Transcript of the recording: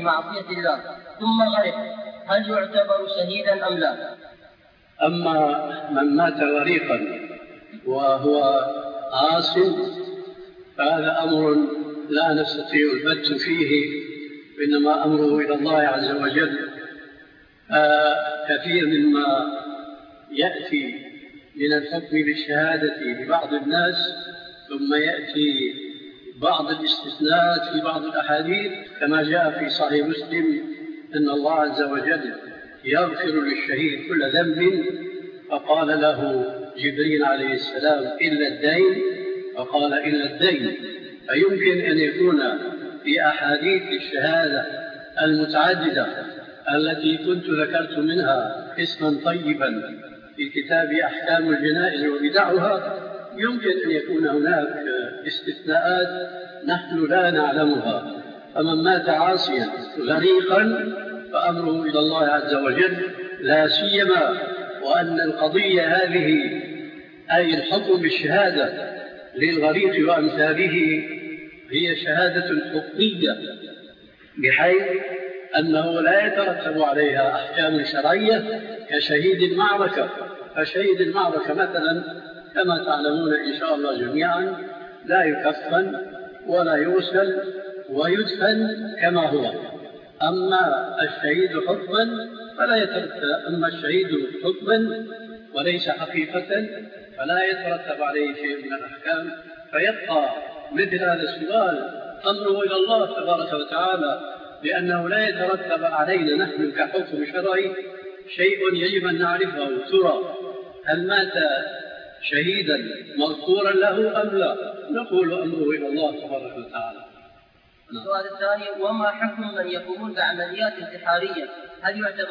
بمعصية الله ثم غرق هل يعتبر شهيدا أم لا؟ أما من مات غريقا وهو عاص فهذا أمر لا نستطيع البت فيه، إنما أمره إلى الله عز وجل. كثير مما يأتي من الحكم بالشهادة لبعض الناس ثم يأتي بعض الاستثناءات في بعض الأحاديث كما جاء في صحيح مسلم أن الله عز وجل يغفر للشهيد كل ذنب، فقال له جبريل عليه السلام إلا الدين، فقال إلا الدين. فيمكن أن يكون في أحاديث الشهادة المتعددة التي كنت ذكرت منها قسما طيبا في كتاب أحكام الجنائز وبدعها، يمكن أن يكون هناك استثناءات نحن لا نعلمها. فمن مات عاصيا غريقا فأمره إلى الله عز وجل، لا سيما وأن القضية هذه أي الحكم بالشهادة للغريق وأمثاله هي شهادة حقيقية، بحيث أنه لا يترتب عليها أحكام شرعية كشهيد المعركة. فشهيد المعركة مثلا كما تعلمون إن شاء الله جميعا لا يكفن ولا يغسل ويدفن كما هو. أما الشهيد حكما فلا يترتب، أما الشهيد حكما وليس حقيقة فلا يترتب عليه شيء من الأحكام، فيبقى مثل هذا السؤال أمره إلى الله تبارك وتعالى، لأنه لا يترتب علينا نحن كحكم شرعي شيء يجب أن نعرفه. ترى هل مات شهيدا مغفورا له أم لا؟ نقول أمره إلى الله تبارك وتعالى. السؤال الثاني: وما حكم من يقومون بعمليات انتحارية؟ هل يعتبر